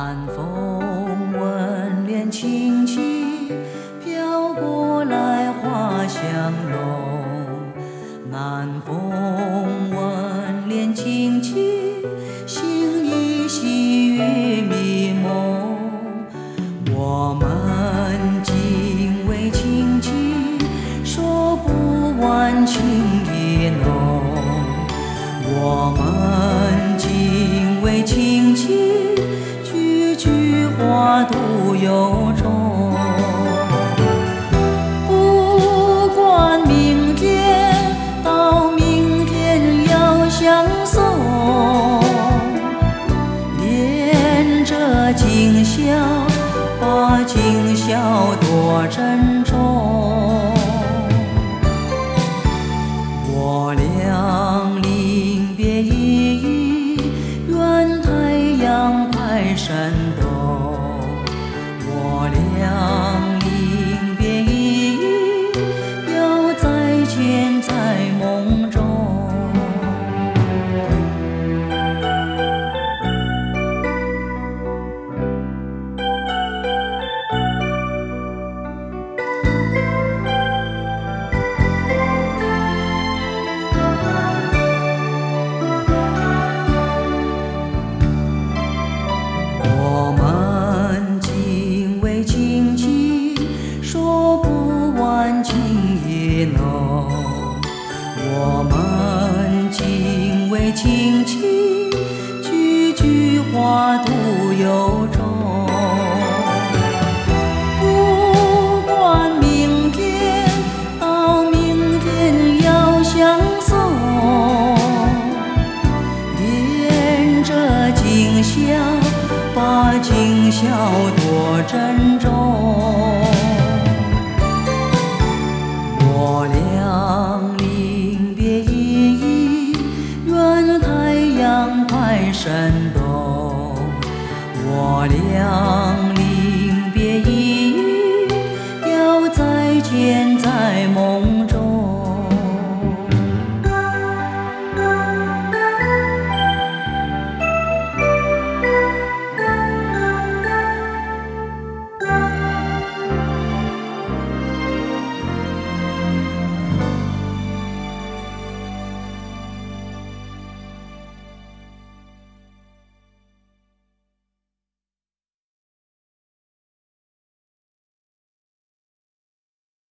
南风吻脸轻轻飘过来花香浓，南风吻脸轻轻心依细雨迷蒙。我们紧偎亲亲，说不完情意浓。我们紧偎亲亲，句句话都由衷。不管明天到明天要相送，恋着今宵，把今宵多珍重。我俩临别依依，愿太阳快升东。我俩临别依依，要再见在梦中。我们紧偎亲亲，说不完情意浓。我们紧偎亲亲，句句话都由衷。不管明天到明天要相送，恋着今宵，把今宵多珍重。我俩临别依依，愿太阳快升东。我俩